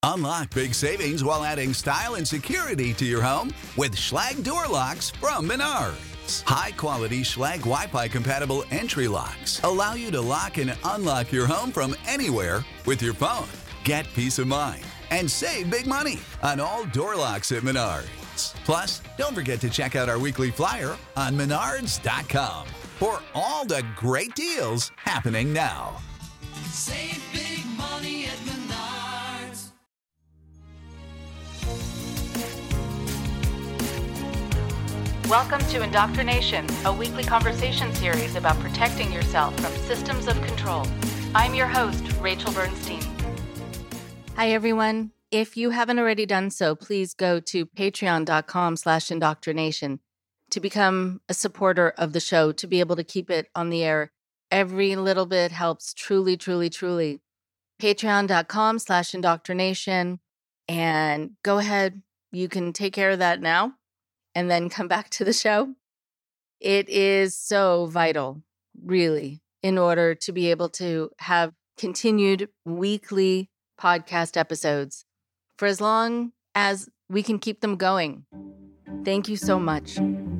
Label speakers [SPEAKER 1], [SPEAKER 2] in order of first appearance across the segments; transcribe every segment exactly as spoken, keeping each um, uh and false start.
[SPEAKER 1] Unlock big savings while adding style and security to your home with Schlage door locks from Menards. High-quality Schlage Wi-Fi compatible entry locks allow you to lock and unlock your home from anywhere with your phone. Get peace of mind and save big money on all door locks at Menards. Plus, don't forget to check out our weekly flyer on menards dot com for all the great deals happening now.
[SPEAKER 2] Save big money at Menards.
[SPEAKER 3] Welcome to Indoctrination, a weekly conversation series about protecting yourself from systems of control. I'm your host, Rachel Bernstein. Hi, everyone. If you haven't already done so, please go to patreon.com slash indoctrination to become a supporter of the show, to be able to keep it on the air. Every little bit helps, truly, truly, truly. Patreon.com slash indoctrination. And go ahead, you can take care of that now and then come back to the show. It is so vital, really, in order to be able to have continued weekly podcast episodes for as long as we can keep them going. Thank you so much.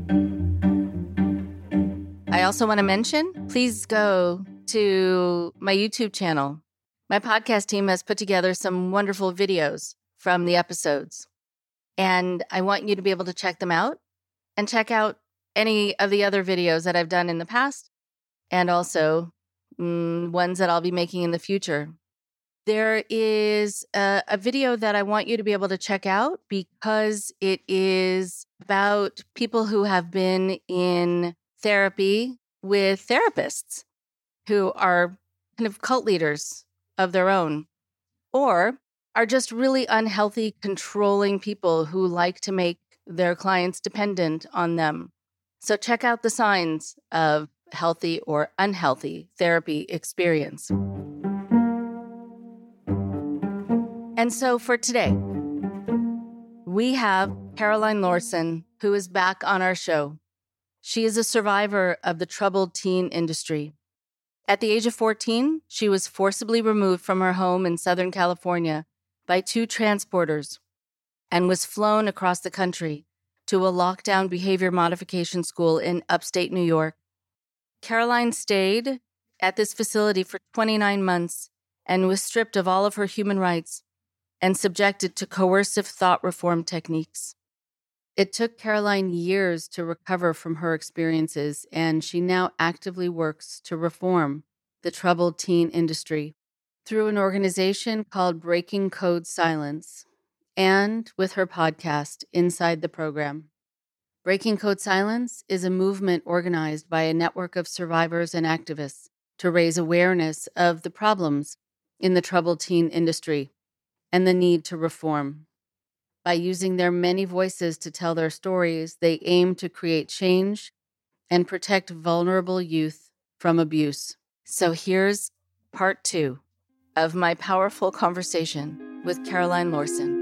[SPEAKER 3] I also want to mention, please go to my YouTube channel. My podcast team has put together some wonderful videos from the episodes, and I want you to be able to check them out and check out any of the other videos that I've done in the past, and also mm, ones that I'll be making in the future. There is a, a video that I want you to be able to check out because it is about people who have been in therapy with therapists who are kind of cult leaders of their own, or are just really unhealthy, controlling people who like to make their clients dependent on them. So check out the signs of healthy or unhealthy therapy experience. And so for today, we have Caroline Lorson, who is back on our show. She is a survivor of the troubled teen industry. At the age of fourteen, she was forcibly removed from her home in Southern California by two transporters and was flown across the country to a lockdown behavior modification school in upstate New York. Caroline stayed at this facility for twenty-nine months and was stripped of all of her human rights and subjected to coercive thought reform techniques. It took Caroline years to recover from her experiences, and she now actively works to reform the troubled teen industry through an organization called Breaking Code Silence and with her podcast, Inside the Program. Breaking Code Silence is a movement organized by a network of survivors and activists to raise awareness of the problems in the troubled teen industry and the need to reform. By using their many voices to tell their stories, they aim to create change and protect vulnerable youth from abuse. So here's part two of my powerful conversation with Caroline Lorson.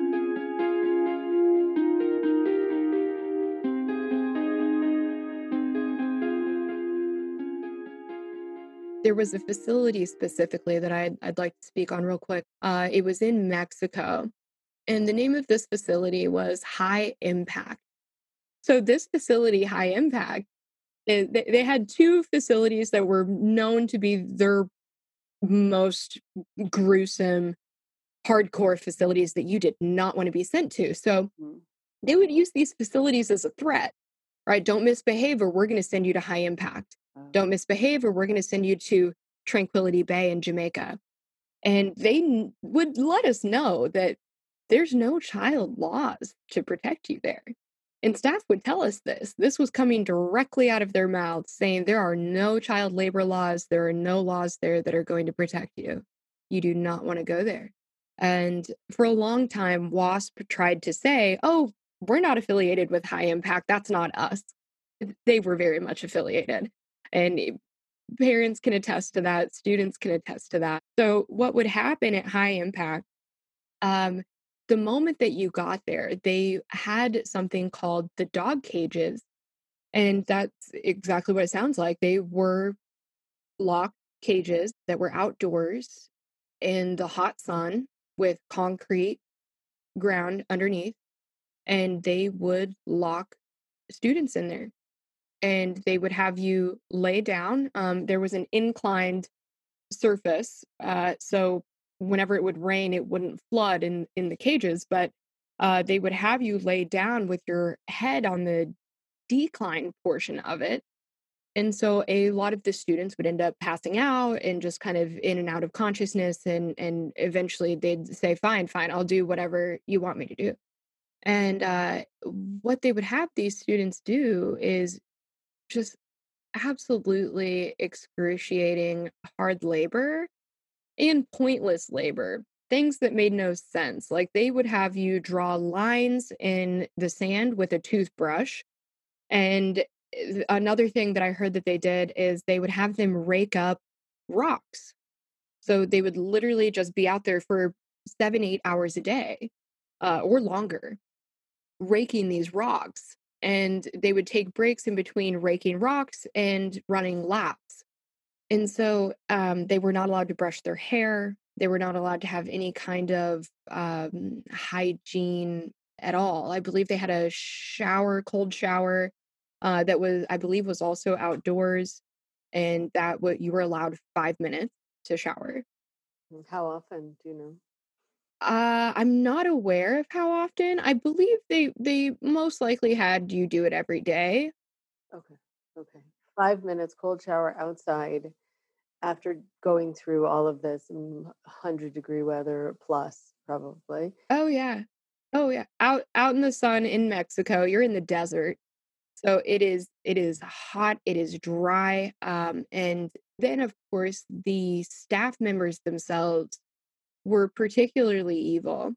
[SPEAKER 4] There was a facility specifically that I'd, I'd like to speak on real quick. Uh, it was in Mexico. And the name of this facility was High Impact. So this facility, High Impact, they, they had two facilities that were known to be their most gruesome, hardcore facilities that you did not want to be sent to. So they would use these facilities as a threat, right? Don't misbehave or we're going to send you to High Impact. Don't misbehave or we're going to send you to Tranquility Bay in Jamaica. And they n- would let us know that there's no child laws to protect you there. And staff would tell us this. This was coming directly out of their mouths, saying there are no child labor laws. There are no laws there that are going to protect you. You do not want to go there. And for a long time, WASP tried to say, oh, we're not affiliated with High Impact. That's not us. They were very much affiliated. And parents can attest to that. Students can attest to that. So what would happen at High Impact, um, the moment that you got there, they had something called the dog cages. And that's exactly what it sounds like. They were locked cages that were outdoors in the hot sun with concrete ground underneath, and they would lock students in there. And they would have you lay down. Um, there was an inclined surface, uh, so whenever it would rain, it wouldn't flood in in the cages, but uh, they would have you lay down with your head on the decline portion of it. And so a lot of the students would end up passing out and just kind of in and out of consciousness, and and eventually they'd say, "Fine, fine, I'll do whatever you want me to do." And uh, what they would have these students do is just absolutely excruciating hard labor and pointless labor. Things that made no sense. Like they would have you draw lines in the sand with a toothbrush. And uh, another thing that I heard that they did is they would have them rake up rocks. So they would literally just be out there for seven, eight hours a day, uh, or longer, raking these rocks. And they would take breaks in between raking rocks and running laps. And so um, they were not allowed to brush their hair. They were not allowed to have any kind of um, hygiene at all. I believe they had a shower, cold shower, uh, that was, I believe, was also outdoors, and that what you were allowed five minutes to shower.
[SPEAKER 5] How often do you know?
[SPEAKER 4] Uh, I'm not aware of how often. I believe they they most likely had you do it every day.
[SPEAKER 5] Okay. Okay. Five minutes cold shower outside after going through all of this mm, one hundred degree weather plus probably.
[SPEAKER 4] Oh yeah. Oh yeah. Out out in the sun in Mexico, you're in the desert. So it is it is hot, it is dry. Um, and then of course the staff members themselves were particularly evil.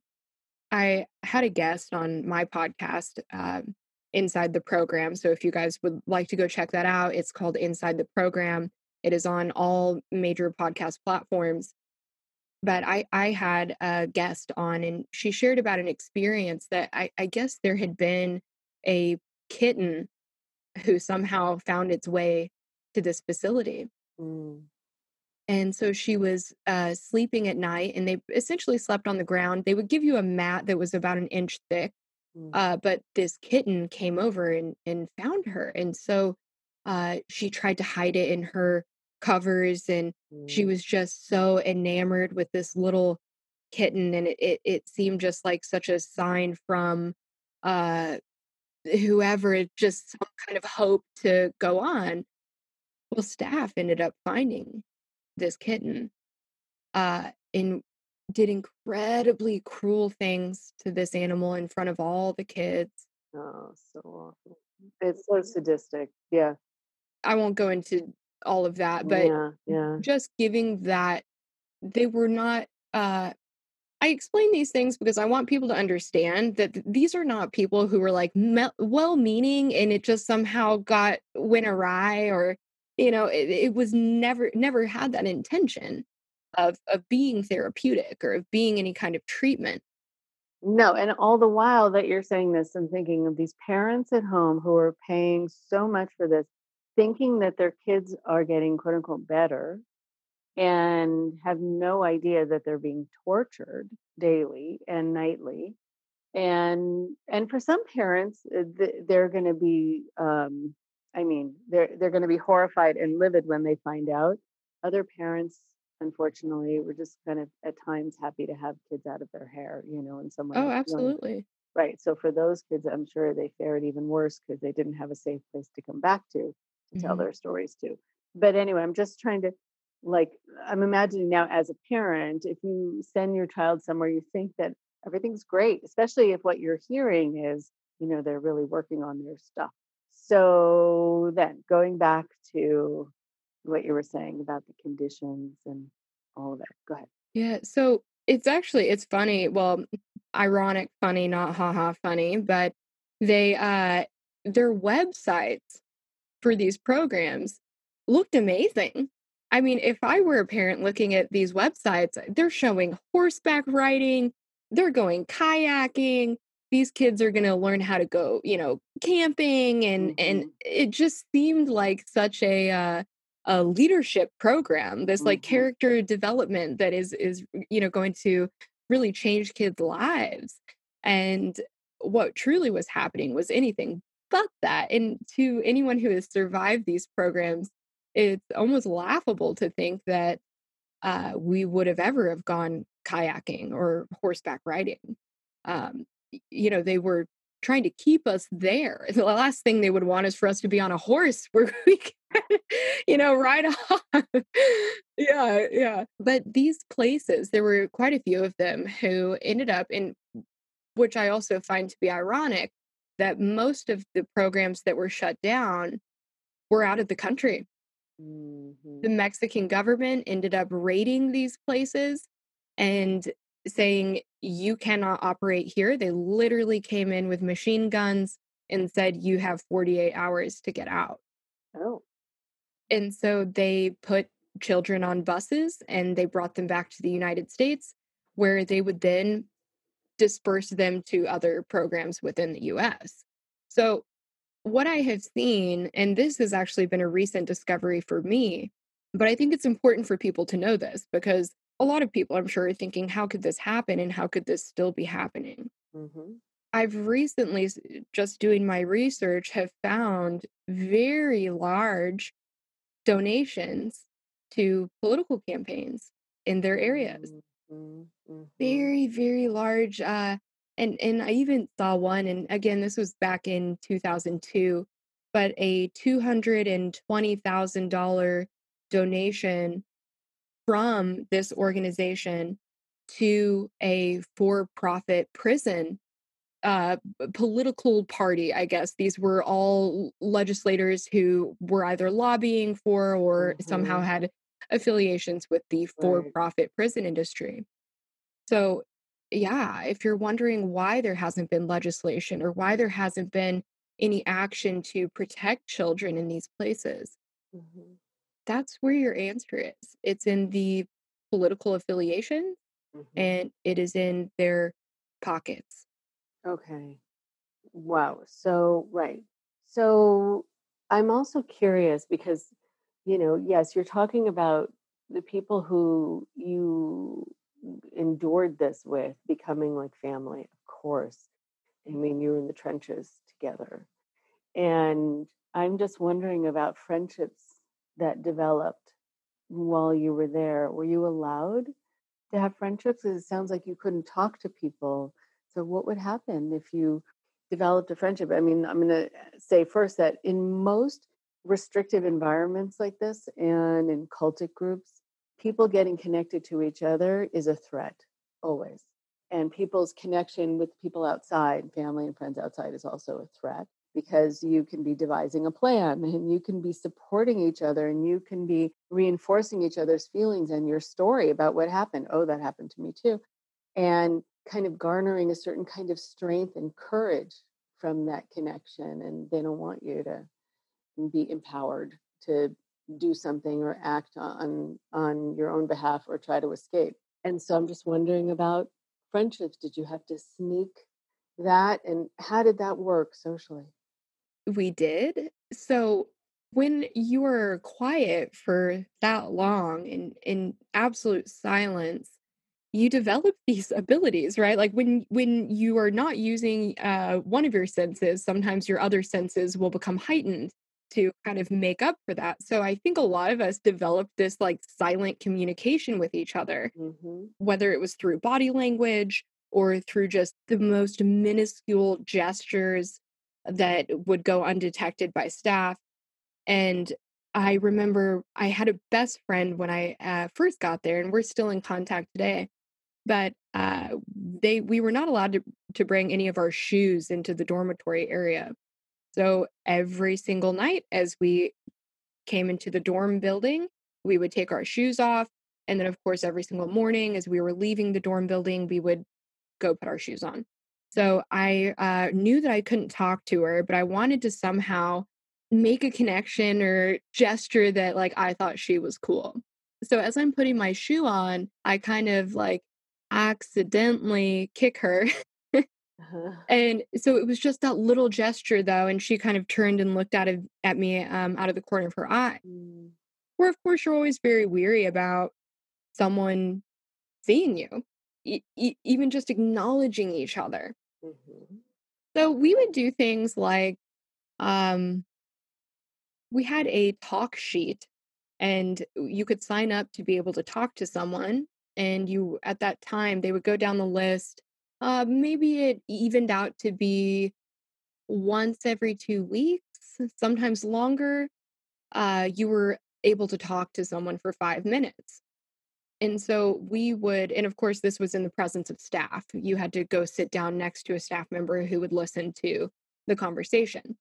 [SPEAKER 4] I had a guest on my podcast, um, Inside the Program. So if you guys would like to go check that out, it's called Inside the Program. It is on all major podcast platforms. But I, I had a guest on, and she shared about an experience that I, I guess there had been a kitten who somehow found its way to this facility.
[SPEAKER 5] Mm.
[SPEAKER 4] And so she was uh, sleeping at night, and they essentially slept on the ground. They would give you a mat that was about an inch thick,
[SPEAKER 5] Mm.
[SPEAKER 4] uh, but this kitten came over and, and found her. And so uh, she tried to hide it in her covers, and she
[SPEAKER 5] Mm.
[SPEAKER 4] was just so enamored with this little kitten. And it, it, it seemed just like such a sign from uh, whoever, just some kind of hope to go on. Well, staff ended up finding this kitten, uh, and did incredibly cruel things to this animal in front of all the kids.
[SPEAKER 5] Oh, so awful. It's so sadistic. Yeah.
[SPEAKER 4] I won't go into all of that, but
[SPEAKER 5] Yeah. Yeah.
[SPEAKER 4] just giving that they were not, uh, I explain these things because I want people to understand that th- these are not people who were like me- well-meaning and it just somehow got went awry, or you know it, it was never never had that intention of of being therapeutic or of being any kind of treatment.
[SPEAKER 5] No, and all the while that you're saying this, I'm thinking of these parents at home who are paying so much for this, thinking that their kids are getting quote unquote better and have no idea that they're being tortured daily and nightly. And and for some parents, uh, th- they're going to be, um, I mean, they're they're going to be horrified and livid when they find out. Other parents, unfortunately, were just kind of at times happy to have kids out of their hair, you know, and someone
[SPEAKER 4] Oh,
[SPEAKER 5] else feeling
[SPEAKER 4] absolutely.
[SPEAKER 5] right. So for those kids, I'm sure they fared even worse because they didn't have a safe place to come back to to tell
[SPEAKER 4] Mhm.
[SPEAKER 5] their stories to. But anyway, I'm just trying to like I'm imagining now as a parent, if you send your child somewhere, you think that everything's great, especially if what you're hearing is, you know, they're really working on their stuff. So then going back to what you were saying about the conditions and all of it. Go ahead.
[SPEAKER 4] Yeah, so it's actually it's funny, well, ironic funny, not haha funny, but they uh their websites for these programs looked amazing. I mean, if I were a parent looking at these websites, they're showing horseback riding, they're going kayaking, these kids are going to learn how to go, you know, camping, and and
[SPEAKER 5] Mm-hmm.
[SPEAKER 4] it just seemed like such a uh a leadership program, this like
[SPEAKER 5] Mm-hmm.
[SPEAKER 4] character development that is is you know going to really changed kids' lives. And what truly was happening was anything but that. And to anyone who has survived these programs, it's almost laughable to think that uh, we would have ever have gone kayaking or horseback riding. Um, y- you know, they were trying to keep us there. The last thing they would want is for us to be on a horse where we can, you know, ride off. Yeah, yeah. But these places, there were quite a few of them who ended up in, which I also find to be ironic, that most of the programs that were shut down were out of the country.
[SPEAKER 5] Mhm.
[SPEAKER 4] The Mexican government ended up raiding these places and saying, you cannot operate here. They literally came in with machine guns and said, you have forty-eight hours to get out.
[SPEAKER 5] Oh.
[SPEAKER 4] And so they put children on buses and they brought them back to the United States, where they would then disperse them to other programs within the U S. So, what I have seen, and this has actually been a recent discovery for me, but I think it's important for people to know this because a lot of people, I'm sure, are thinking, how could this happen and how could this still be happening?
[SPEAKER 5] Mhm.
[SPEAKER 4] I've recently, s- just doing my research, have found very large donations to political campaigns in their areas.
[SPEAKER 5] Mhm. Mhm.
[SPEAKER 4] Very, very large. Uh, and and I even saw one, and again, this was back in two thousand two, but a two hundred and twenty thousand dollar donation from this organization to a for-profit prison, uh, political party. I guess these were all legislators who were either lobbying for or somehow
[SPEAKER 5] Mhm.
[SPEAKER 4] had affiliations with the
[SPEAKER 5] Right.
[SPEAKER 4] for-profit prison industry. So, yeah, if you're wondering why there hasn't been legislation or why there hasn't been any action to protect children in these places,
[SPEAKER 5] Mhm.
[SPEAKER 4] that's where your answer is. It's in the political affiliation
[SPEAKER 5] Mhm.
[SPEAKER 4] and it is in their pockets.
[SPEAKER 5] Okay. Wow. So, right. So, I'm also curious because, you know, yes, you're talking about the people who you endured this with becoming like family, of course. I mean, you were in the trenches together. And I'm just wondering about friendships that developed while you were there. Were you allowed to have friendships? 'Cause it sounds like you couldn't talk to people. So, what would happen if you developed a friendship? I mean, I'm going to say first that in most restrictive environments like this and in cultic groups, people getting connected to each other is a threat, always. And people's connection with people outside, family and friends outside, is also a threat because you can be devising a plan and you can be supporting each other and you can be reinforcing each other's feelings and your story about what happened. Oh, that happened to me too. And kind of garnering a certain kind of strength and courage from that connection. And they don't want you to be empowered to do something or act on on your own behalf or try to escape. And so I'm just wondering about friendships. Did you have to sneak that? And how did that work socially?
[SPEAKER 4] We did. So, when you are quiet for that long in in absolute silence, you develop these abilities, right? Like when when you are not using uh, one of your senses, sometimes your other senses will become heightened to kind of make up for that. So I think a lot of us developed this like silent communication with each other,
[SPEAKER 5] Mm-hmm.
[SPEAKER 4] whether it was through body language or through just the most minuscule gestures that would go undetected by staff. And I remember I had a best friend when I uh, first got there, and we're still in contact today. But uh, they we were not allowed to to bring any of our shoes into the dormitory area. So every single night, as we came into the dorm building, we would take our shoes off, and then of course every single morning, as we were leaving the dorm building, we would go put our shoes on. So I uh, knew that I couldn't talk to her, but I wanted to somehow make a connection or gesture that like I thought she was cool. So as I'm putting my shoe on, I kind of like accidentally kick her.
[SPEAKER 5] Uh-huh.
[SPEAKER 4] And so it was just that little gesture though, and she kind of turned and looked out of at me um, out of the corner of her eye.
[SPEAKER 5] Mm,
[SPEAKER 4] Where of course you're always very weary about someone seeing you. e- e- even just acknowledging each other.
[SPEAKER 5] Mm-hmm.
[SPEAKER 4] So we would do things like um, we had a talk sheet, and you could sign up to be able to talk to someone. And you, at that time, they would go down the list. Uh, maybe it evened out to be once every two weeks, sometimes longer. Uh, you were able to talk to someone for five minutes. And so we would, and of course, this was in the presence of staff. You had to go sit down next to a staff member who would listen to the conversation.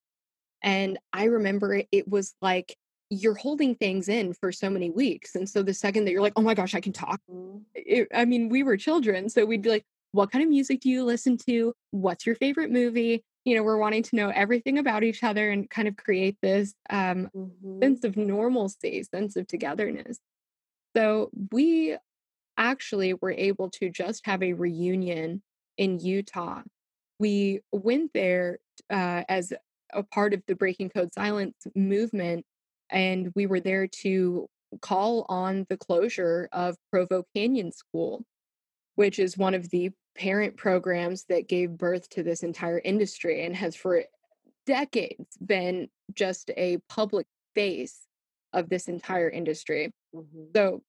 [SPEAKER 4] And I remember it, it was like you're holding things in for so many weeks. And so the second that you're like, oh my gosh, I can talk.
[SPEAKER 5] Mm-hmm.
[SPEAKER 4] It, I mean, we were children. So we'd be like, what kind of music do you listen to? What's your favorite movie? You know, we're wanting to know everything about each other and kind of create this um,
[SPEAKER 5] Mm-hmm.
[SPEAKER 4] sense of normalcy, sense of togetherness. So we actually were able to just have a reunion in Utah. We went there uh, as a part of the Breaking Code Silence movement, and we were there to call on the closure of Provo Canyon School, which is one of the parent programs that gave birth to this entire industry and has for decades been just a public face of this entire industry.
[SPEAKER 5] Mm-hmm.
[SPEAKER 4] So,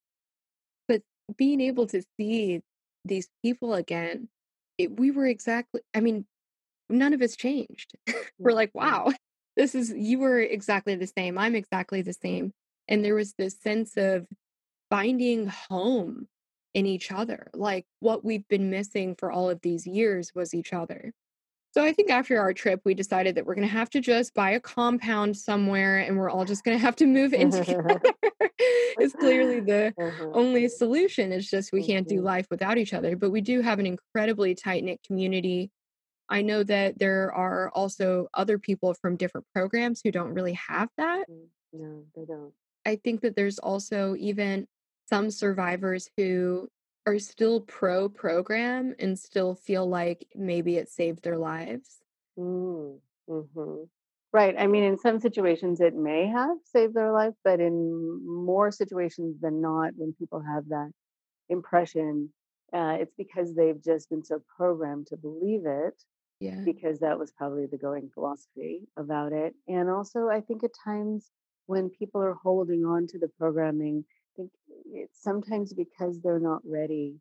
[SPEAKER 4] but being able to see these people again, it, we were exactly, I mean, none of us changed. We're like,
[SPEAKER 5] Mm-hmm.
[SPEAKER 4] wow, this is, you were exactly the same. I'm exactly the same. And there was this sense of finding home in each other. Like what we've been missing for all of these years was each other. So I think after our trip, we decided that we're going to have to just buy a compound somewhere and we're all just going to have to move in together. It's clearly the
[SPEAKER 5] Uh-huh.
[SPEAKER 4] only solution. It's just we can't do
[SPEAKER 5] Mhm.
[SPEAKER 4] life without each other. But we do have an incredibly tight-knit community. I know that there are also other people from different programs who don't really have that.
[SPEAKER 5] Mm, No, they don't.
[SPEAKER 4] I think that there's also even some survivors who are still pro program and still feel like maybe it saved their lives.
[SPEAKER 5] Mm, hmm Right. I mean, in some situations, it may have saved their life, but in more situations than not, when people have that impression, uh, it's because they've just been so programmed to believe it,
[SPEAKER 4] Yeah.
[SPEAKER 5] because that was probably the going philosophy about it. And also, I think at times when people are holding on to the programming, I think it's sometimes because they're not ready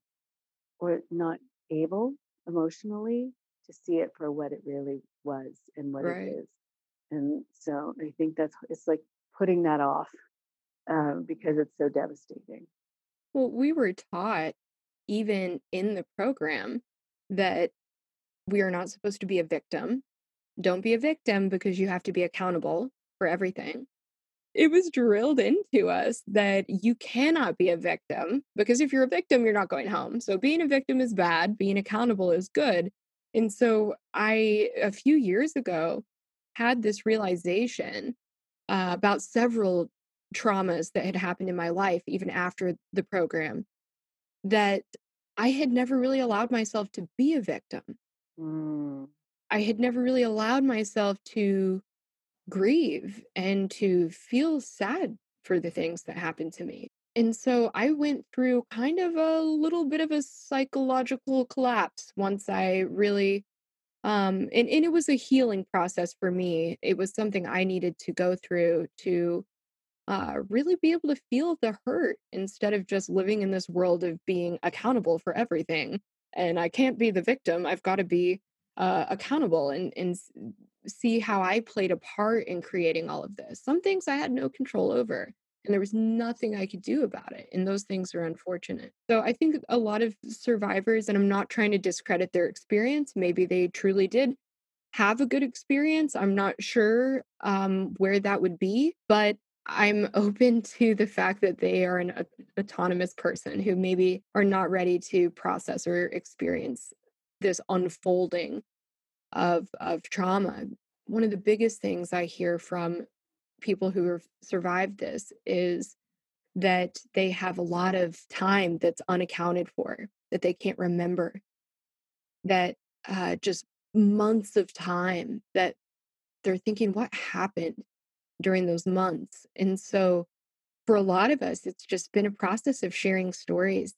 [SPEAKER 5] or not able emotionally to see it for what it really was and what it
[SPEAKER 4] Right.
[SPEAKER 5] is. And so I think that's it's like putting that off um, because it's so devastating.
[SPEAKER 4] Well, we were taught even in the program that we are not supposed to be a victim. Don't be a victim because you have to be accountable for everything. It was drilled into us that you cannot be a victim because if you're a victim, you're not going home. So being a victim is bad, being accountable is good. And so I, a few years ago, had this realization uh, about several traumas that had happened in my life, even after the program, that I had never really allowed myself to be a victim.
[SPEAKER 5] Mm,
[SPEAKER 4] I had never really allowed myself to grieve and to feel sad for the things that happened to me. And so I went through kind of a little bit of a psychological collapse once I really um and, and it was a healing process for me. It was something I needed to go through to uh really be able to feel the hurt instead of just living in this world of being accountable for everything. And I can't be the victim. I've got to be uh accountable and and see how I played a part in creating all of this. Some things I had no control over, and there was nothing I could do about it. And those things are unfortunate. So I think a lot of survivors, and I'm not trying to discredit their experience, maybe they truly did have a good experience. I'm not sure um, where that would be, but I'm open to the fact that they are an a- autonomous person who maybe are not ready to process or experience this unfolding of of trauma. One of the biggest things I hear from people who have survived this is that they have a lot of time that's unaccounted for, that they can't remember, that uh, just months of time that they're thinking, what happened during those months? And so for a lot of us, it's just been a process of sharing stories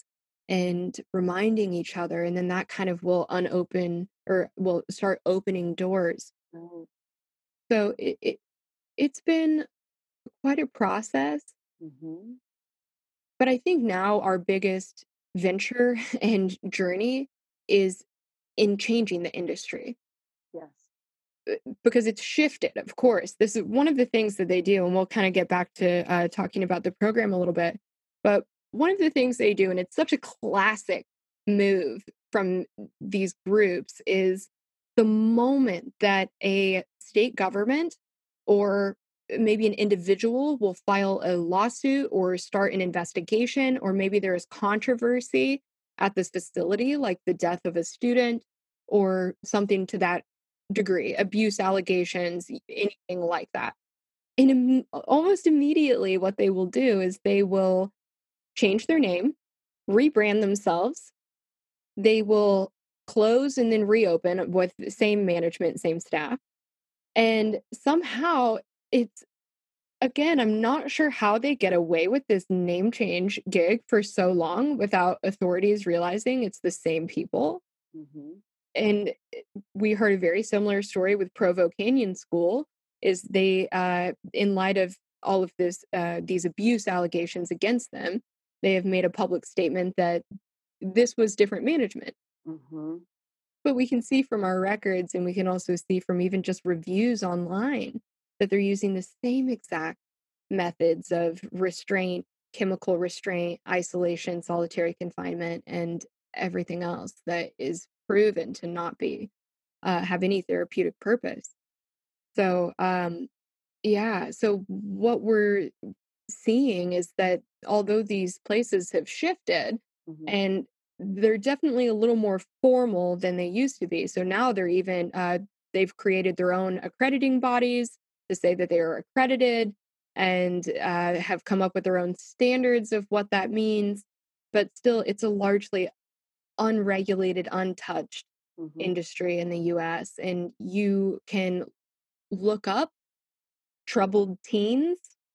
[SPEAKER 4] and reminding each other. And then that kind of will unopen or will start opening doors.
[SPEAKER 5] Right.
[SPEAKER 4] So it, it it's been quite a process.
[SPEAKER 5] Mm-hmm.
[SPEAKER 4] But I think now our biggest venture and journey is in changing the industry
[SPEAKER 5] Yes.
[SPEAKER 4] because it's shifted, of course. This is one of the things that they do, and we'll kind of get back to uh, talking about the program a little bit. But one of the things they do, and it's such a classic move from these groups, is the moment that a state government or maybe an individual will file a lawsuit or start an investigation, or maybe there is controversy at this facility, like the death of a student or something to that degree, abuse allegations, anything like that. And im- almost immediately, what they will do is they will change their name, rebrand themselves. They will close and then reopen with the same management, same staff. And somehow it's, again, I'm not sure how they get away with this name change gig for so long without authorities realizing it's the same people.
[SPEAKER 5] Mm-hmm.
[SPEAKER 4] And we heard a very similar story with Provo Canyon School. Is they, uh, in light of all of this, uh, these abuse allegations against them, they have made a public statement that this was different management.
[SPEAKER 5] Mm-hmm.
[SPEAKER 4] But we can see from our records, and we can also see from even just reviews online, that they're using the same exact methods of restraint, chemical restraint, isolation, solitary confinement, and everything else that is proven to not be uh, have any therapeutic purpose. So, um, yeah. So what we're seeing is that although these places have shifted,
[SPEAKER 5] Mm-hmm.
[SPEAKER 4] and they're definitely a little more formal than they used to be. So now they're even uh, they've created their own accrediting bodies to say that they are accredited, and uh, have come up with their own standards of what that means. But still, it's a largely unregulated, untouched
[SPEAKER 5] Mm-hmm.
[SPEAKER 4] industry in the U S. And you can look up troubled teens.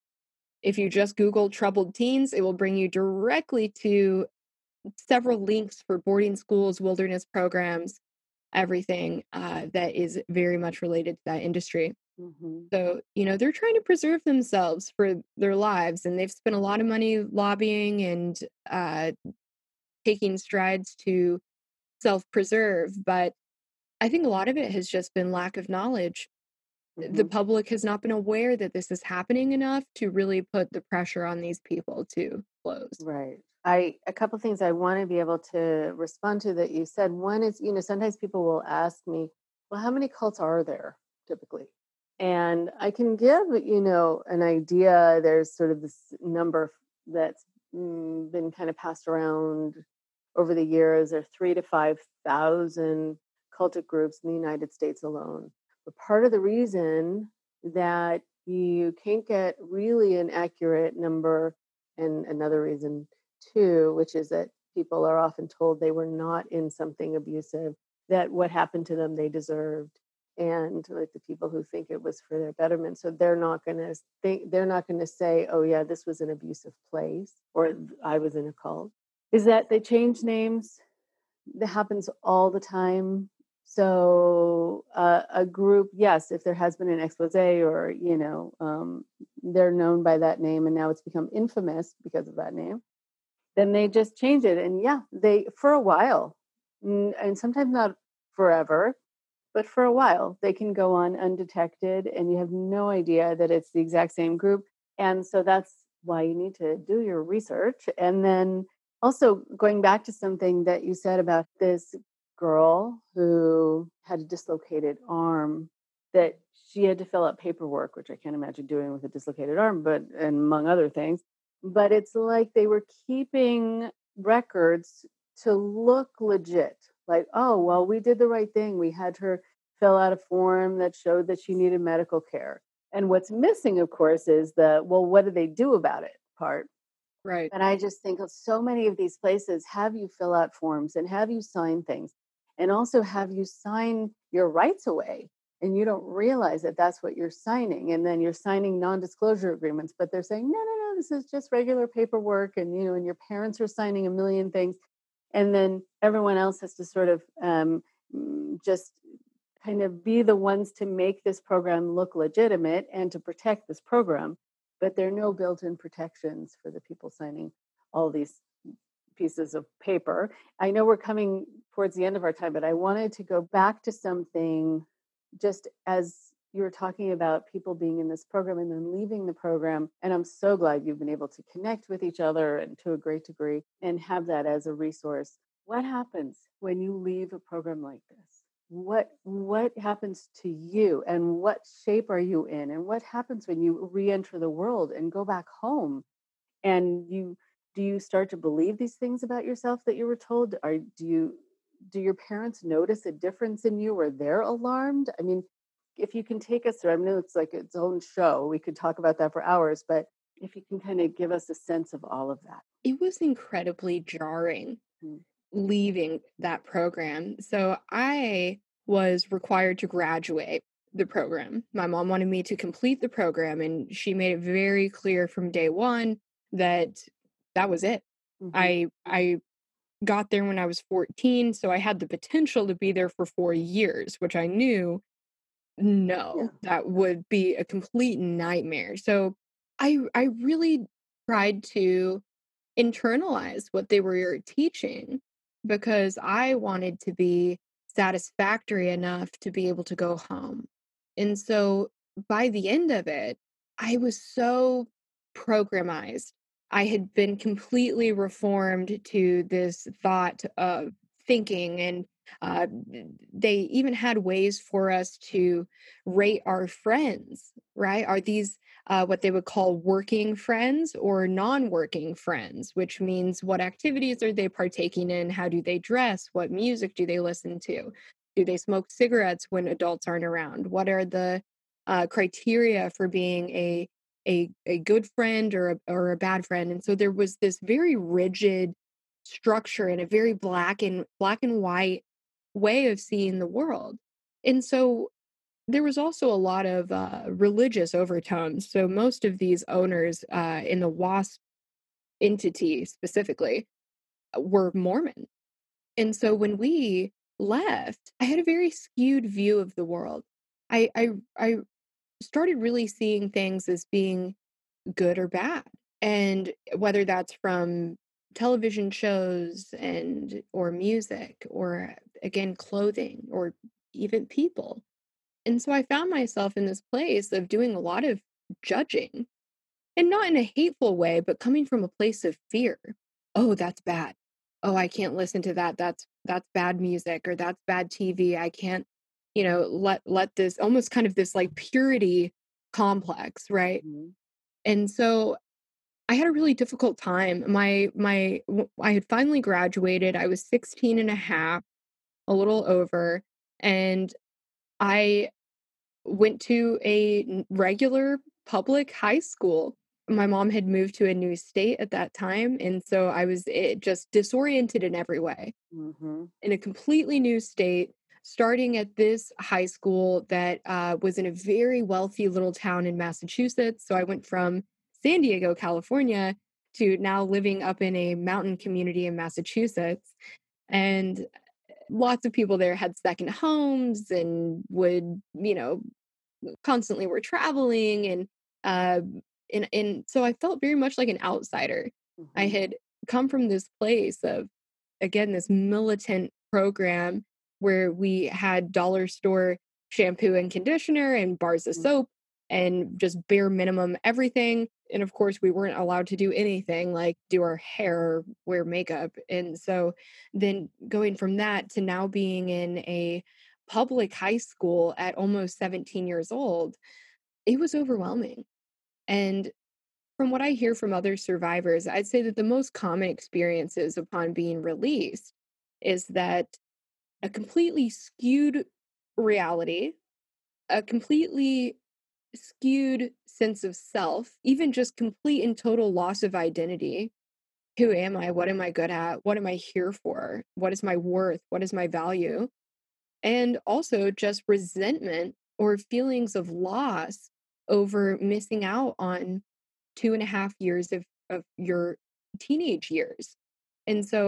[SPEAKER 4] If you just Google troubled teens, it will bring you directly to several links for boarding schools, wilderness programs, everything uh, that is very much related to that industry.
[SPEAKER 5] Mm-hmm.
[SPEAKER 4] So, you know, they're trying to preserve themselves for their lives, and they've spent a lot of money lobbying and uh, taking strides to self-preserve. But I think a lot of it has just been lack of knowledge. The
[SPEAKER 5] Mm-hmm.
[SPEAKER 4] public has not been aware that this is happening enough to really put the pressure on these people to close.
[SPEAKER 5] Right. I a couple things I want to be able to respond to that you said. One is, you know, sometimes people will ask me, well, how many cults are there typically? And I can give, you know, an idea. There's sort of this number that's mm, been kind of passed around over the years. There are three to five thousand cultic groups in the United States alone. But part of the reason that you can't get really an accurate number, and another reason too, which is that people are often told they were not in something abusive, that what happened to them they deserved, and like the people who think it was for their betterment, so they're not going to think, they're not going to say, oh yeah, this was an abusive place, or I was in a cult, is that they change names. That happens all the time. So uh, a group, yes, if there has been an expose, or you know, um, they're known by that name, and now it's become infamous because of that name, then they just change it. And yeah, they, for a while, mm, and sometimes not forever, but for a while, they can go on undetected, and you have no idea that it's the exact same group. And so that's why you need to do your research. And then also going back to something that you said about this girl who had a dislocated arm, that she had to fill out paperwork, which I can't imagine doing with a dislocated arm, but and among other things. But it's like they were keeping records to look legit. Like, oh, well, we did the right thing. We had her fill out a form that showed that she needed medical care. And what's missing, of course, is the, well, what do they do about it part.
[SPEAKER 4] Right.
[SPEAKER 5] And I just think of so many of these places have you fill out forms and have you sign things, and also have you sign your rights away. And you don't realize that that's what you're signing. And then you're signing non-disclosure agreements, but they're saying, no, no, no, this is just regular paperwork. And, you know, and your parents are signing a million things. And then everyone else has to sort of um, mm, just kind of be the ones to make this program look legitimate and to protect this program. But there are no built-in protections for the people signing all these pieces of paper. I know we're coming towards the end of our time, but I wanted to go back to something just as you were talking about people being in this program and then leaving the program. And I'm so glad you've been able to connect with each other and to a great degree and have that as a resource. What happens when you leave a program like this? What what happens to you, and what shape are you in, and what happens when you re-enter the world and go back home? And you do you start to believe these things about yourself that you were told? Or do you do your parents notice a difference in you, or they're alarmed? I mean, if you can take us through, I know it's like its own show. We could talk about that for hours, but if you can kind of give us a sense of all of that.
[SPEAKER 4] It was incredibly jarring
[SPEAKER 5] Mm.
[SPEAKER 4] leaving that program. So I was required to graduate the program. My mom wanted me to complete the program, and she made it very clear from day one that that was it.
[SPEAKER 5] Mhm.
[SPEAKER 4] I I got there when I was fourteen, so I had the potential to be there for four years, which I knew no,
[SPEAKER 5] Yeah.
[SPEAKER 4] that would be a complete nightmare. So I I really tried to internalize what they were teaching because I wanted to be satisfactory enough to be able to go home. And so by the end of it, I was so programized. I had been completely reformed to this thought of thinking, and uh, they even had ways for us to rate our friends, right? Are these uh, what they would call working friends or non-working friends, which means what activities are they partaking in? How do they dress? What music do they listen to? Do they smoke cigarettes when adults aren't around? What are the uh, criteria for being a a a good friend or a, or a bad friend? And so there was this very rigid structure and a very black and black and white way of seeing the world. And so there was also a lot of uh, religious overtones. So most of these owners uh, in the WASP entity specifically uh, were Mormon. And so when we left, I had a very skewed view of the world. I I, I started really seeing things as being good or bad. And whether that's from television shows and or music or again clothing or even people. And so I found myself in this place of doing a lot of judging, and not in a hateful way, but coming from a place of fear. Oh, that's bad. Oh, I can't listen to that. That's that's bad music, or that's bad T V. I can't, you know, let let this almost kind of this like purity complex, right?
[SPEAKER 5] Mhm.
[SPEAKER 4] And so I had a really difficult time. My my w- I had finally graduated. I was sixteen and a half, a little over, and I went to a n- regular public high school. My mom had moved to a new state at that time, and so I was eh, just disoriented in every way,
[SPEAKER 5] Mhm.
[SPEAKER 4] in a completely new state, starting at this high school that uh, was in a very wealthy little town in Massachusetts. So I went from San Diego, California, to now living up in a mountain community in Massachusetts. And lots of people there had second homes and would, you know, constantly were traveling, and uh and and so I felt very much like an outsider. I
[SPEAKER 5] Mhm.
[SPEAKER 4] had come from this place of, again, this militant program where we had dollar store shampoo and conditioner and bars of
[SPEAKER 5] Mhm.
[SPEAKER 4] soap and just bare minimum everything. And of course, we weren't allowed to do anything like do our hair or wear makeup. And so then going from that to now being in a public high school at almost seventeen years old, it was overwhelming. And from what I hear from other survivors, I'd say that the most common experiences upon being released is that a completely skewed reality, a completely skewed sense of self, even just complete and total loss of identity. Who am I? What am I good at? What am I here for? What is my worth? What is my value? And also just resentment or feelings of loss over missing out on two and a half years of, of your teenage years. And so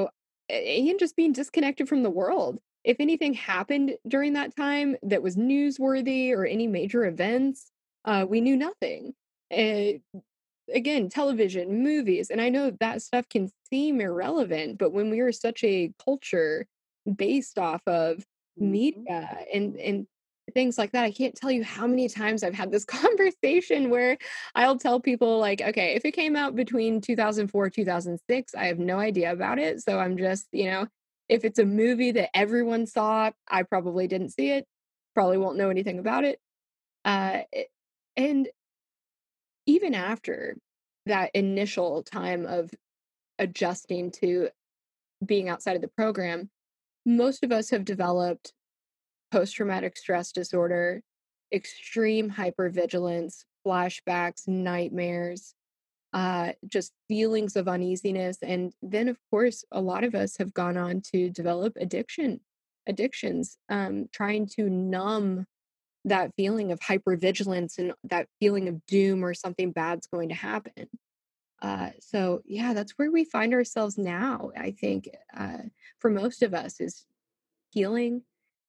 [SPEAKER 4] and just being disconnected from the world. If anything happened during that time that was newsworthy or any major events, uh, we knew nothing. Uh, again, television, movies, and I know that stuff can seem irrelevant, but when we are such a culture based off of
[SPEAKER 5] Mhm.
[SPEAKER 4] media and and things like that, I can't tell you how many times I've had this conversation where I'll tell people like, okay, if it came out between two thousand four, two thousand six, I have no idea about it. So I'm just, you know, if it's a movie that everyone saw, I probably didn't see it, probably won't know anything about it. Uh, it- and even after that initial time of adjusting to being outside of the program, most of us have developed post traumatic stress disorder, extreme hypervigilance, flashbacks, nightmares, uh, just feelings of uneasiness. And then, of course, a lot of us have gone on to develop addiction, addictions, um, trying to numb that feeling of hypervigilance and that feeling of doom or something bad's going to happen. Uh, so yeah, that's where we find ourselves now. I think uh, for most of us is healing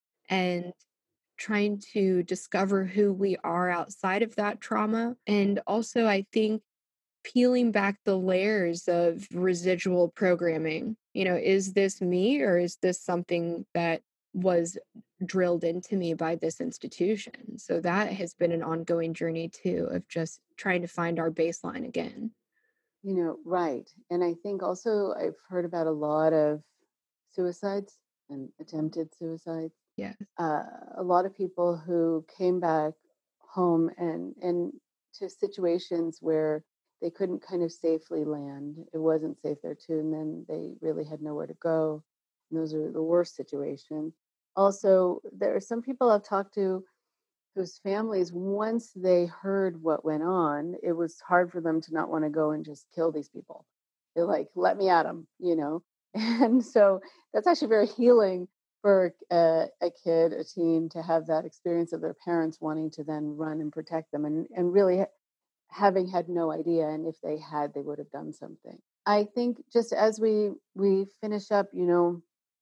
[SPEAKER 4] and trying to discover who we are outside of that trauma. And also, I think peeling back the layers of residual programming. You know, is this me or is this something that was drilled into me by this institution? So that has been an ongoing journey too of just trying to find our baseline again.
[SPEAKER 5] You know, right. And I think also I've heard about a lot of suicides and attempted suicides.
[SPEAKER 4] Yeah.
[SPEAKER 5] Uh, a lot of people who came back home and and to situations where they couldn't kind of safely land. It wasn't safe there too, and then they really had nowhere to go. And those are the worst situations. Also, there are some people I've talked to whose families, once they heard what went on, it was hard for them to not want to go and just kill these people. They're like, let me at them, you know? And so that's actually very healing for a, a kid, a teen, to have that experience of their parents wanting to then run and protect them and, and really ha- having had no idea. And if they had, they would have done something. I think just as we we finish up, you know,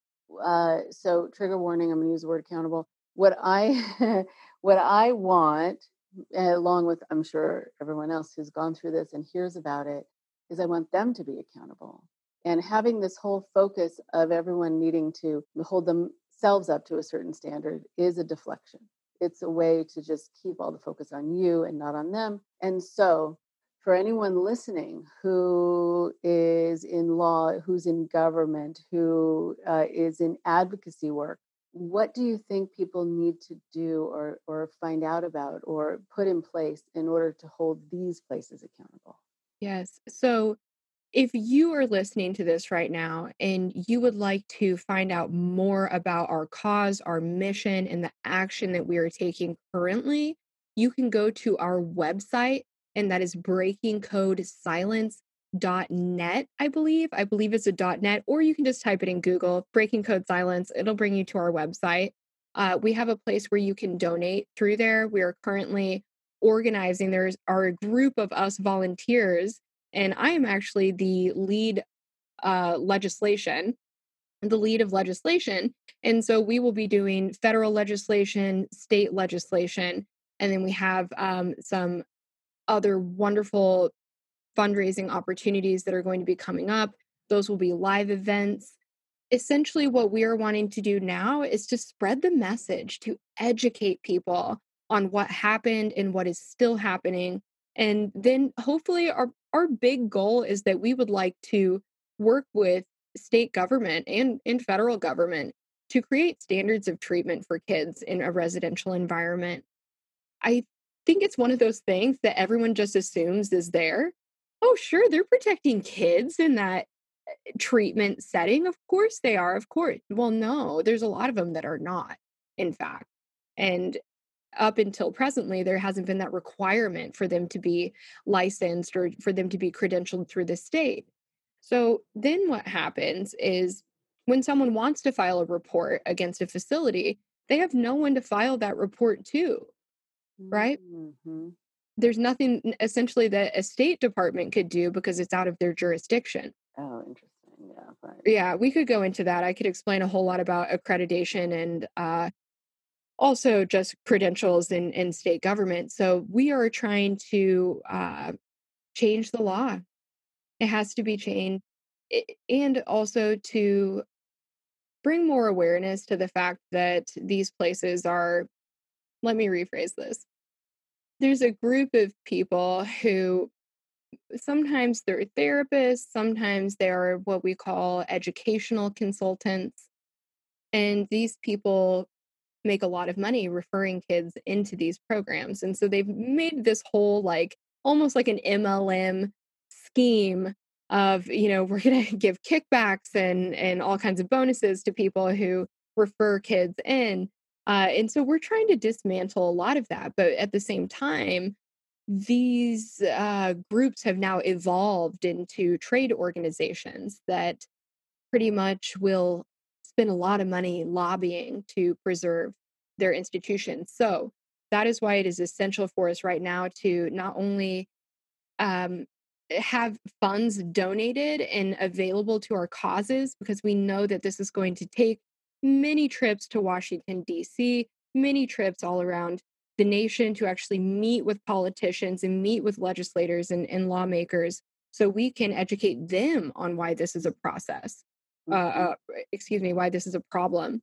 [SPEAKER 5] uh, so trigger warning, I'm going to use the word accountable. What I what I want, uh, along with I'm sure everyone else who's gone through this and hears about it, is I want them to be accountable. And having this whole focus of everyone needing to hold themselves up to a certain standard is a deflection. It's a way to just keep all the focus on you and not on them. And so for anyone listening who is in law, who's in government, who uh, is in advocacy work, what do you think people need to do or, or find out about or put in place in order to hold these places accountable?
[SPEAKER 4] Yes. So if you are listening to this right now and you would like to find out more about our cause, our mission, and the action that we are taking currently, you can go to our website, and that is breaking code silence dot net, I believe. I believe it's a .net, or you can just type it in Google, Breaking Code Silence. It'll bring you to our website. Uh, we have a place where you can donate through there. We are currently organizing. There's our group of us volunteers, and I am actually the lead uh, legislation, the lead of legislation. And so we will be doing federal legislation, state legislation, and then we have um, some other wonderful fundraising opportunities that are going to be coming up. Those will be live events. Essentially, what we are wanting to do now is to spread the message, to educate people on what happened and what is still happening. And then hopefully our, our big goal is that we would like to work with state government and, and federal government to create standards of treatment for kids in a residential environment. I think it's one of those things that everyone just assumes is there. Oh, sure, they're protecting kids in that treatment setting. Of course they are. Of course. Well, no, there's a lot of them that are not, in fact. And up until presently, there hasn't been that requirement for them to be licensed or for them to be credentialed through the state. So then what happens is when someone wants to file a report against a facility, they have no one to file that report to, right?
[SPEAKER 5] Mm-hmm.
[SPEAKER 4] There's nothing essentially that a state department could do because it's out of their jurisdiction.
[SPEAKER 5] Oh, interesting. Right.
[SPEAKER 4] Yeah, we could go into that. I could explain a whole lot about accreditation and uh, also just credentials in, in state government. So we are trying to uh, change the law. It has to be changed. I- and also to bring more awareness to the fact that these places are, let me rephrase this. There's a group of people who sometimes they're therapists, sometimes they're what we call educational consultants. And these people make a lot of money referring kids into these programs. And so they've made this whole, like, almost like an M L M scheme of, you know, we're going to give kickbacks and and all kinds of bonuses to people who refer kids in. Uh, and so we're trying to dismantle a lot of that. But at the same time, these uh, groups have now evolved into trade organizations that pretty much will spend a lot of money lobbying to preserve their institutions. So that is why it is essential for us right now to not only um, have funds donated and available to our causes, because we know that this is going to take many trips to Washington, D C, many trips all around the nation to actually meet with politicians and meet with legislators and, and lawmakers so we can educate them on why this is a process. Uh,
[SPEAKER 5] Mm-hmm.
[SPEAKER 4] uh, excuse me, why this is a problem.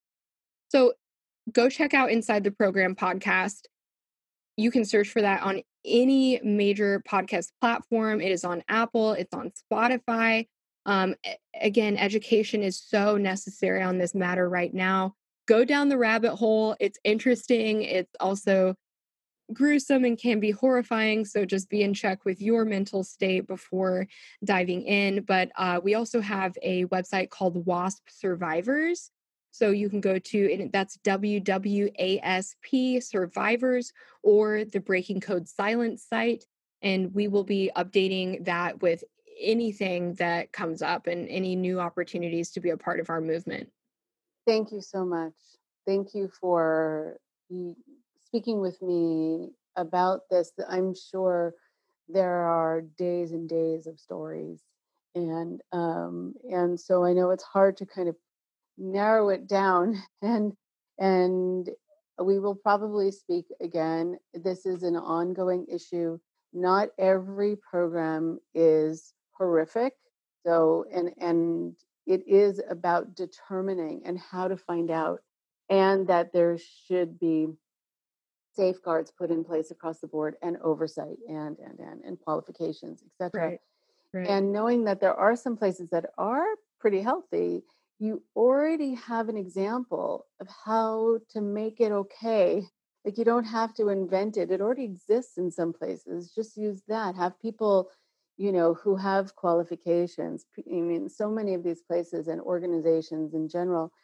[SPEAKER 4] So go check out Inside the Program podcast. You can search for that on any major podcast platform. It is on Apple, it's on Spotify. Um, again, education is so necessary on this matter right now. Go down the rabbit hole. It's interesting. It's also gruesome and can be horrifying. So just be in check with your mental state before diving in. But uh, we also have a website called WASP Survivors. So you can go to, and that's W W A S P Survivors or the Breaking Code Silence site. And we will be updating that with anything that comes up and any new opportunities to be a part of our movement.
[SPEAKER 5] Thank you so much. Thank you for y- speaking with me about this. I'm sure there are days and days of stories, and um, and so I know it's hard to kind of narrow it down, and and we will probably speak again. This is an ongoing issue. Not every program is horrific. So and and it is about determining and how to find out, and that there should be safeguards put in place across the board and oversight and and and, and qualifications, et cetera.
[SPEAKER 4] Right. Right.
[SPEAKER 5] And knowing that there are some places that are pretty healthy, you already have an example of how to make it okay. Like you don't have to invent it. It already exists in some places. Just use that. Have people, you know, who have qualifications. P- I mean, so many of these places and organizations in general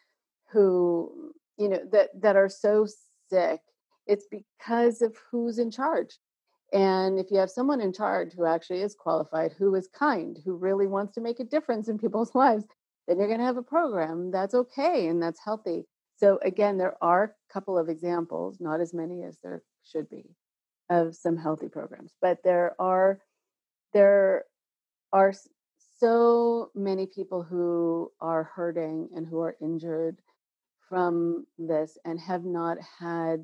[SPEAKER 5] who, you know, that that are so sick, it's because of who's in charge. And if you have someone in charge who actually is qualified, who is kind, who really wants to make a difference in people's lives, then you're going to have a program that's okay and that's healthy. So again, there are a couple of examples, not as many as there should be, of some healthy programs, but there are there are s- so many people who are hurting and who are injured from this and have not had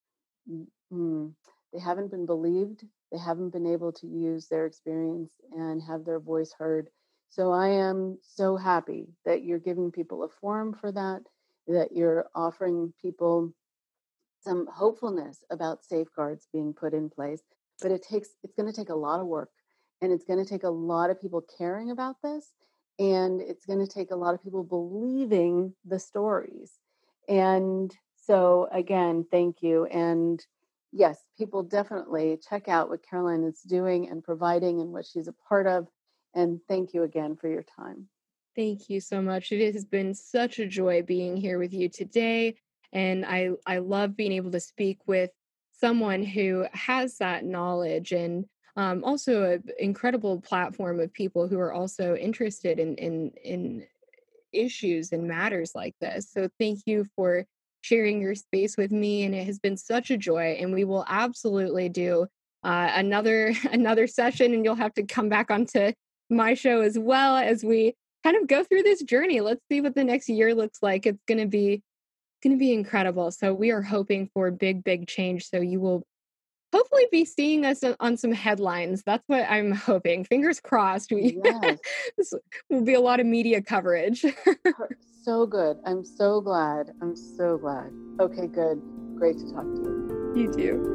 [SPEAKER 5] mm, they haven't been believed. They haven't been able to use their experience and have their voice heard. So I am so happy that you're giving people a forum for that, that you're offering people some hopefulness about safeguards being put in place. But it takes, it's going to take a lot of work, and it's going to take a lot of people caring about this. And it's going to take a lot of people believing the stories. And so again, thank you. And yes, people definitely check out what Caroline is doing and providing and what she's a part of. And thank you again for your time.
[SPEAKER 4] Thank you so much. It has been such a joy being here with you today. And I, I love being able to speak with someone who has that knowledge and um, also an incredible platform of people who are also interested in, in, in issues and matters like this. So thank you for sharing your space with me. And it has been such a joy. And we will absolutely do uh, another another session, and you'll have to come back onto my show as well as we kind of go through this journey. Let's see what the next year looks like. It's going to be going to be incredible. So we are hoping for big, big change. So you will hopefully be seeing us on some headlines. That's what I'm hoping. Fingers crossed. We,
[SPEAKER 5] Yes.
[SPEAKER 4] this will be a lot of media coverage.
[SPEAKER 5] So good. I'm so glad. I'm so glad. Okay, good. Great to talk to you.
[SPEAKER 4] You too.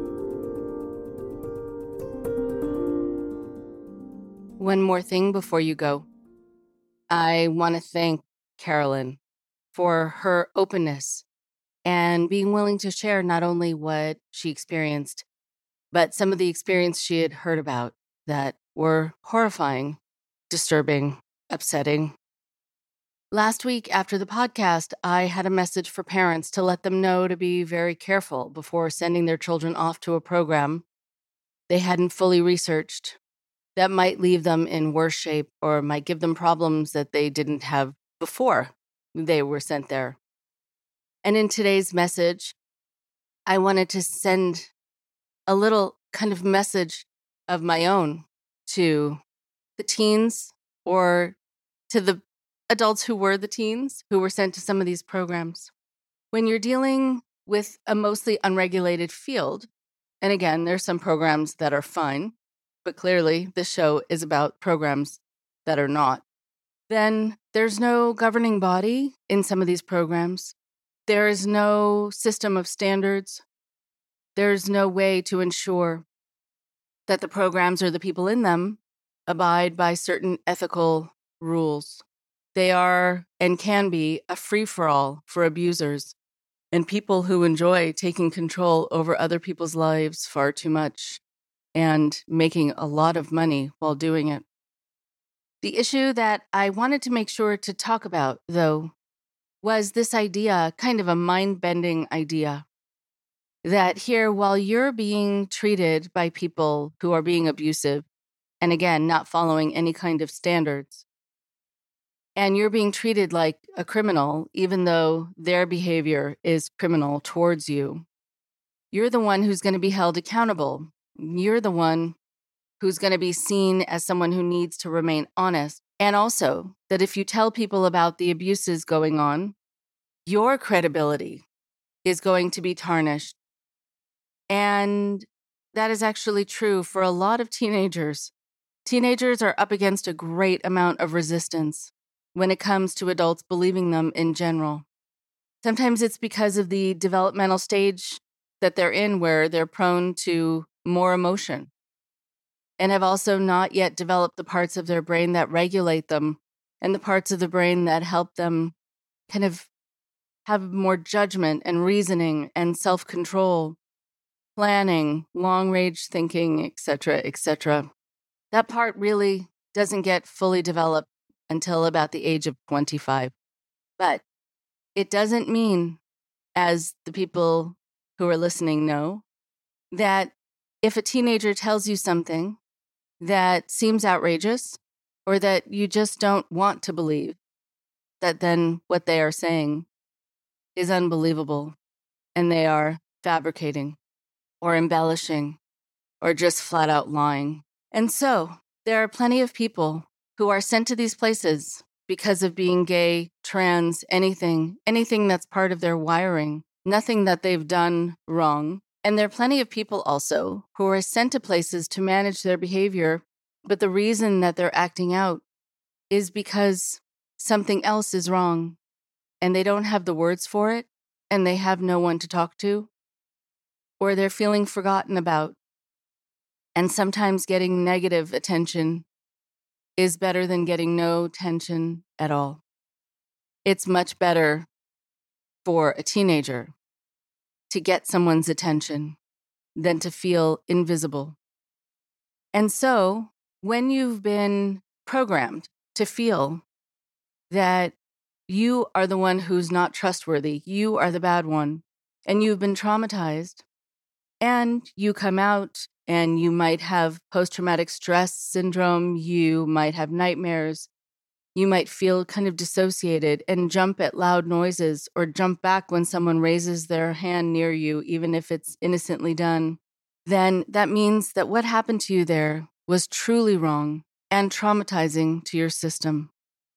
[SPEAKER 3] One more thing before you go. I want to thank Carolyn for her openness and being willing to share not only what she experienced, but some of the experience she had heard about that were horrifying, disturbing, upsetting. Last week after the podcast, I had a message for parents to let them know to be very careful before sending their children off to a program they hadn't fully researched that might leave them in worse shape or might give them problems that they didn't have before they were sent there. And in today's message, I wanted to send a little kind of message of my own to the teens or to the adults who were the teens who were sent to some of these programs. When you're dealing with a mostly unregulated field, and again, there's some programs that are fine, but clearly this show is about programs that are not, then there's no governing body in some of these programs. There is no system of standards. There's no way to ensure that the programs or the people in them abide by certain ethical rules. They are and can be a free-for-all for abusers and people who enjoy taking control over other people's lives far too much and making a lot of money while doing it. The issue that I wanted to make sure to talk about, though, was this idea, kind of a mind-bending idea, that here, while you're being treated by people who are being abusive, and again, not following any kind of standards, and you're being treated like a criminal, even though their behavior is criminal towards you, you're the one who's going to be held accountable. You're the one who's going to be seen as someone who needs to remain honest. And also that if you tell people about the abuses going on, your credibility is going to be tarnished. And that is actually true for a lot of teenagers. Teenagers are up against a great amount of resistance when it comes to adults believing them in general. Sometimes it's because of the developmental stage that they're in where they're prone to more emotion and have also not yet developed the parts of their brain that regulate them and the parts of the brain that help them kind of have more judgment and reasoning and self-control, planning, long-range thinking, et cetera, et cetera. That part really doesn't get fully developed until about the age of twenty-five. But it doesn't mean, as the people who are listening know, that if a teenager tells you something that seems outrageous or that you just don't want to believe, that then what they are saying is unbelievable and they are fabricating or embellishing or just flat out lying. And so there are plenty of people who are sent to these places because of being gay, trans, anything, anything that's part of their wiring, nothing that they've done wrong. And there are plenty of people also who are sent to places to manage their behavior, but the reason that they're acting out is because something else is wrong, and they don't have the words for it, and they have no one to talk to, or they're feeling forgotten about. And sometimes getting negative attention is better than getting no attention at all. It's much better for a teenager to get someone's attention than to feel invisible. And so, when you've been programmed to feel that you are the one who's not trustworthy, you are the bad one, and you've been traumatized, and you come out and you might have post-traumatic stress syndrome, you might have nightmares, you might feel kind of dissociated and jump at loud noises or jump back when someone raises their hand near you, even if it's innocently done, then that means that what happened to you there was truly wrong and traumatizing to your system.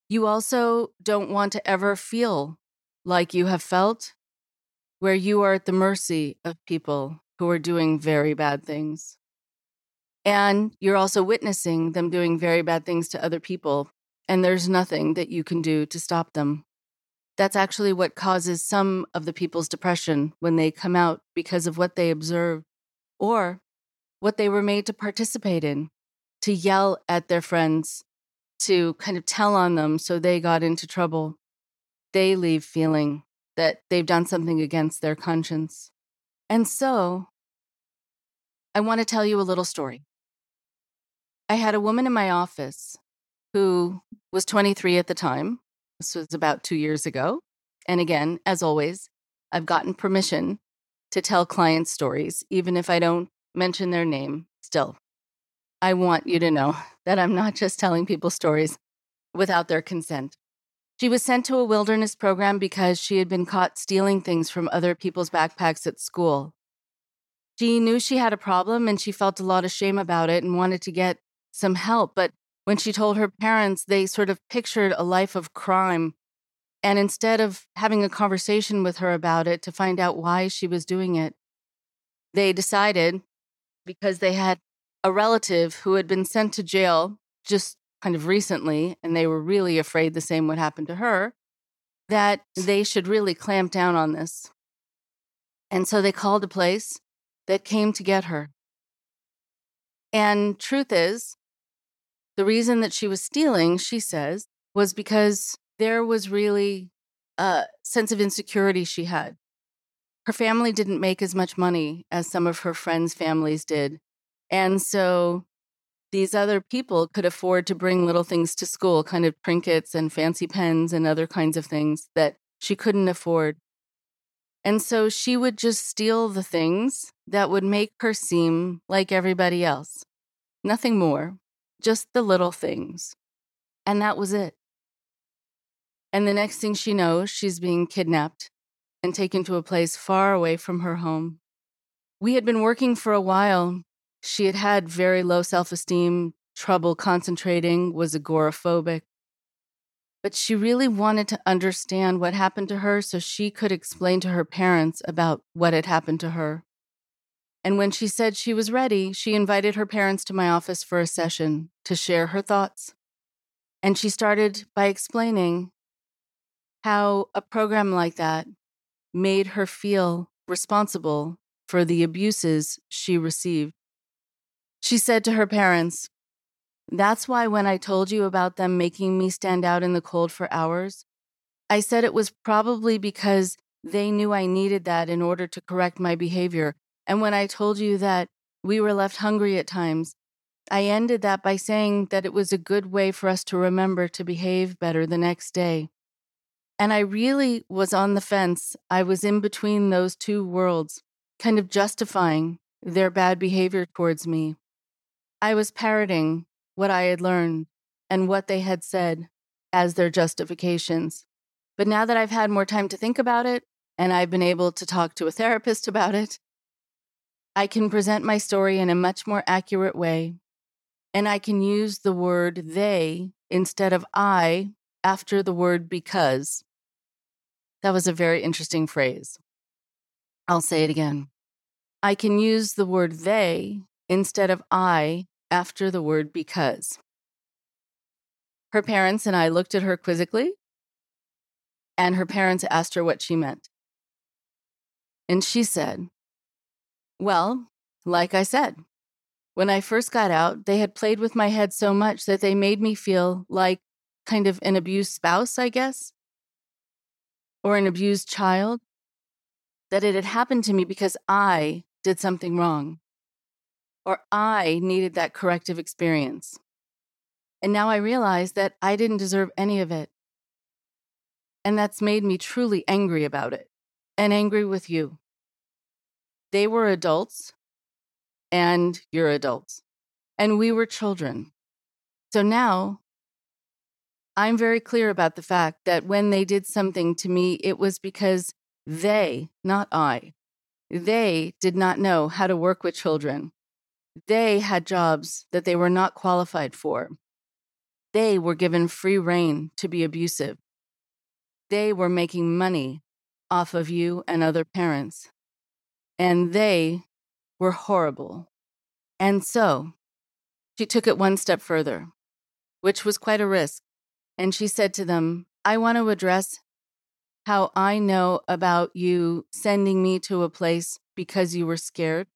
[SPEAKER 3] You also don't want to ever feel like you have felt, where you are at the mercy of people who are doing very bad things. And you're also witnessing them doing very bad things to other people, and there's nothing that you can do to stop them. That's actually what causes some of the people's depression when they come out because of what they observed or what they were made to participate in, to yell at their friends, to kind of tell on them so they got into trouble. They leave feeling that they've done something against their conscience. And so I want to tell you a little story. I had a woman in my office who was twenty-three at the time. This was about two years ago. And again, as always, I've gotten permission to tell clients stories, even if I don't mention their name still. I want you to know that I'm not just telling people stories without their consent. She was sent to a wilderness program because she had been caught stealing things from other people's backpacks at school. She knew she had a problem and she felt a lot of shame about it and wanted to get some help, but when she told her parents, they sort of pictured a life of crime. And instead of having a conversation with her about it to find out why she was doing it, they decided, because they had a relative who had been sent to jail just kind of recently, and they were really afraid the same would happen to her, that they should really clamp down on this. And so they called a place that came to get her. And truth is, the reason that she was stealing, she says, was because there was really a sense of insecurity she had. Her family didn't make as much money as some of her friends' families did. And so these other people could afford to bring little things to school, kind of trinkets and fancy pens and other kinds of things that she couldn't afford. And so she would just steal the things that would make her seem like everybody else. Nothing more. Just the little things. And that was it. And the next thing she knows, she's being kidnapped and taken to a place far away from her home. We had been working for a while. She had had very low self-esteem, trouble concentrating, was agoraphobic. But she really wanted to understand what happened to her so she could explain to her parents about what had happened to her. And when she said she was ready, she invited her parents to my office for a session to share her thoughts. And she started by explaining how a program like that made her feel responsible for the abuses she received. She said to her parents, "That's why when I told you about them making me stand out in the cold for hours, I said it was probably because they knew I needed that in order to correct my behavior. And when I told you that we were left hungry at times, I ended that by saying that it was a good way for us to remember to behave better the next day." And I really was on the fence. I was in between those two worlds, kind of justifying their bad behavior towards me. I was parroting what I had learned and what they had said as their justifications. But now that I've had more time to think about it, and I've been able to talk to a therapist about it, I can present my story in a much more accurate way, and I can use the word they instead of I after the word because. That was a very interesting phrase. I'll say it again. I can use the word they instead of I after the word because. Her parents and I looked at her quizzically, and her parents asked her what she meant. And she said, "Well, like I said, when I first got out, they had played with my head so much that they made me feel like kind of an abused spouse, I guess, or an abused child, that it had happened to me because I did something wrong, or I needed that corrective experience. And now I realize that I didn't deserve any of it. And that's made me truly angry about it, and angry with you. They were adults, and you're adults, and we were children. So now I'm very clear about the fact that when they did something to me, it was because they, not I, they did not know how to work with children. They had jobs that they were not qualified for. they were given free rein to be abusive. They were making money off of you and other parents. And they were horrible. And so she took it one step further, which was quite a risk. And she said to them, I want to address how I know about you sending me to a place because you were scared.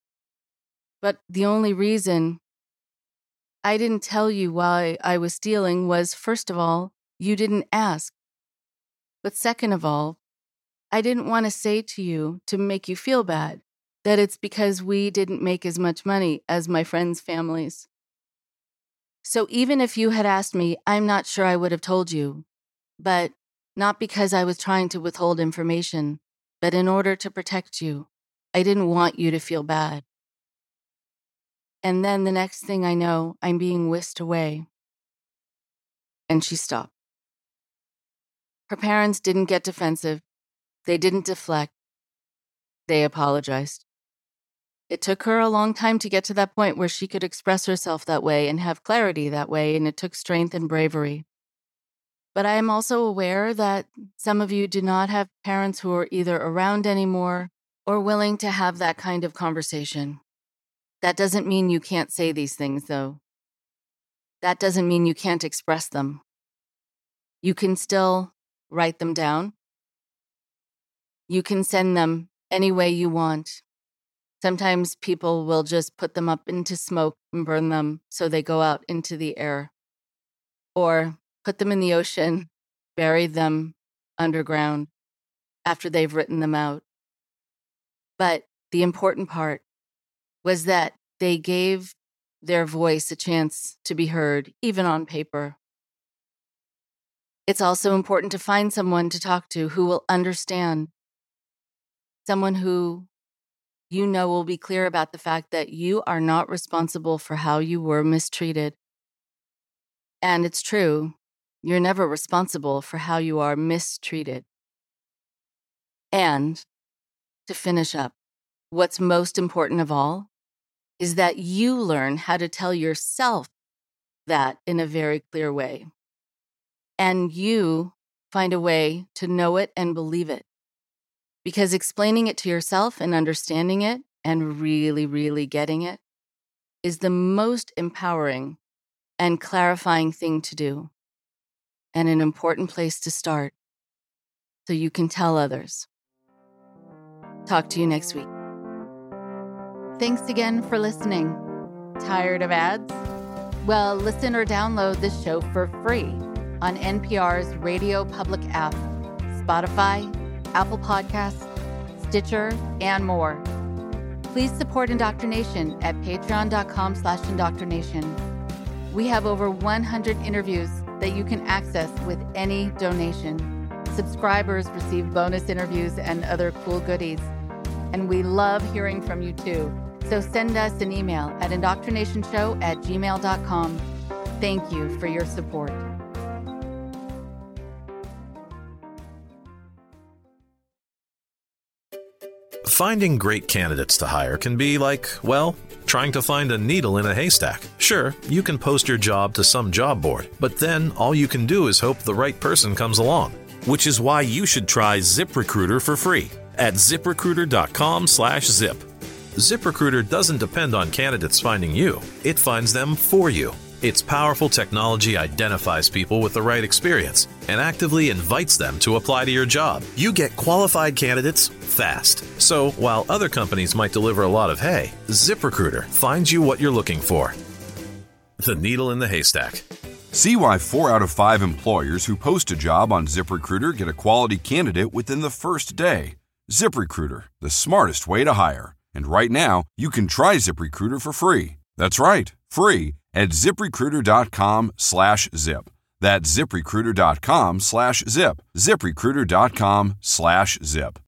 [SPEAKER 3] But the only reason I didn't tell you why I was stealing was, first of all, you didn't ask. But second of all, I didn't want to say to you to make you feel bad that it's because we didn't make as much money as my friends' families. So even if you had asked me, I'm not sure I would have told you, but not because I was trying to withhold information, but in order to protect you. I didn't want you to feel bad. And then the next thing I know, I'm being whisked away. And she stopped. Her parents didn't get defensive. They didn't deflect. They apologized. It took her a long time to get to that point where she could express herself that way and have clarity that way, and it took strength and bravery. But I am also aware that some of you do not have parents who are either around anymore or willing to have that kind of conversation. That doesn't mean you can't say these things, though. That doesn't mean you can't express them. You can still write them down. You can send them any way you want. Sometimes people will just put them up into smoke and burn them so they go out into the air. Or put them in the ocean, bury them underground after they've written them out. But the important part was that they gave their voice a chance to be heard, even on paper. It's also important to find someone to talk to who will understand, someone who you know will be clear about the fact that you are not responsible for how you were mistreated. And it's true, you're never responsible for how you are mistreated. And to finish up, what's most important of all is that you learn how to tell yourself that in a very clear way. And you find a way to know it and believe it. Because explaining it to yourself and understanding it and really, really getting it is the most empowering and clarifying thing to do, and an important place to start so you can tell others. Talk to you next week. Thanks again for listening. Tired of ads? Well, listen or download this show for free on N P R's Radio Public app, Spotify, Apple Podcasts, Stitcher, and more. Please support Indoctrination at patreon.com slash indoctrination. We have over one hundred interviews that you can access with any donation. Subscribers receive bonus interviews and other cool goodies. And we love hearing from you too. So send us an email at indoctrinationshow at gmail dot com. Thank you for your support.
[SPEAKER 6] Finding great candidates to hire can be like, well, trying to find a needle in a haystack. Sure, you can post your job to some job board, but then all you can do is hope the right person comes along. Which is why you should try ZipRecruiter for free at ZipRecruiter.com slash zip. ZipRecruiter doesn't depend on candidates finding you. It finds them for you. Its powerful technology identifies people with the right experience and actively invites them to apply to your job. You get qualified candidates fast. So while other companies might deliver a lot of hay, ZipRecruiter finds you what you're looking for. The needle in the haystack.
[SPEAKER 7] See why four out of five employers who post a job on ZipRecruiter get a quality candidate within the first day. ZipRecruiter, the smartest way to hire. And right now, you can try ZipRecruiter for free. That's right, free at ZipRecruiter.com slash zip. That's ZipRecruiter.com slash zip. ZipRecruiter.com slash zip.